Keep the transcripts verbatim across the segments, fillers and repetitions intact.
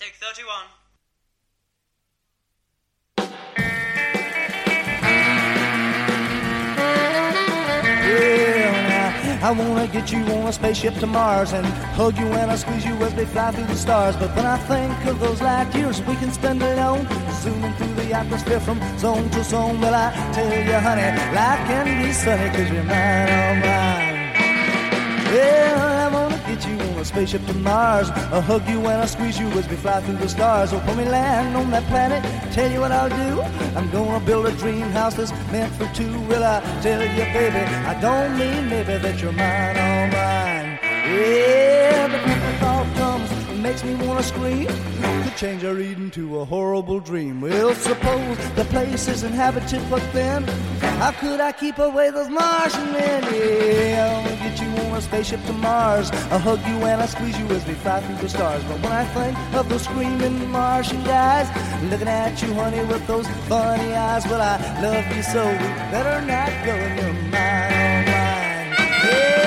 Take thirty-one. I wanna get you on a spaceship to Mars and hug you and I squeeze you as they fly through the stars. But when I think of those light years we can spend alone, zooming through the atmosphere from zone to zone, well, I tell you, honey, life can be sunny 'cause you're mine, all mine. Well, I wanna get you on a spaceship to Mars, I'll hug you and I'll squeeze you as we fly through the stars. Oh, when we land on that planet, tell you what I'll do, I'm gonna build a dream house that's meant for two. Well, I tell you, baby, I don't mean maybe that you're mine, all mine. Yeah, but when the thought comes, it makes me wanna scream, could change our Eden to a horrible dream. Well, suppose the place is inhabited, but then how could I keep away those Martian men? Yeah, I'm gonna get you on a spaceship to Mars, I'll hug you and I'll squeeze you as we fly through the stars. But when I think of those screaming Martian guys looking at you, honey, with those funny eyes, well, I love you so, we better not go in your mind, all mine. Yeah.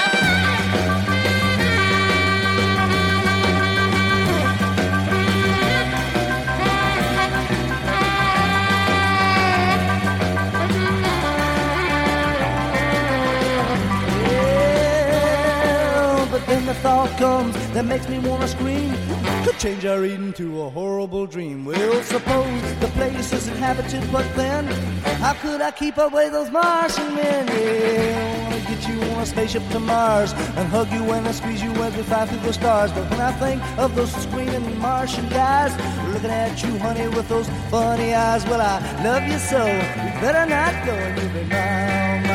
Then the thought comes that makes me wanna scream, could change our Eden to a horrible dream. Well, suppose the place is inhabited, but then how could I keep away those Martian men? Yeah, I wanna get you on a spaceship to Mars and hug you and I squeeze you as we fly through the stars. But when I think of those screaming Martian guys looking at you, honey, with those funny eyes, well, I love you so, you better not go and you'll be mine.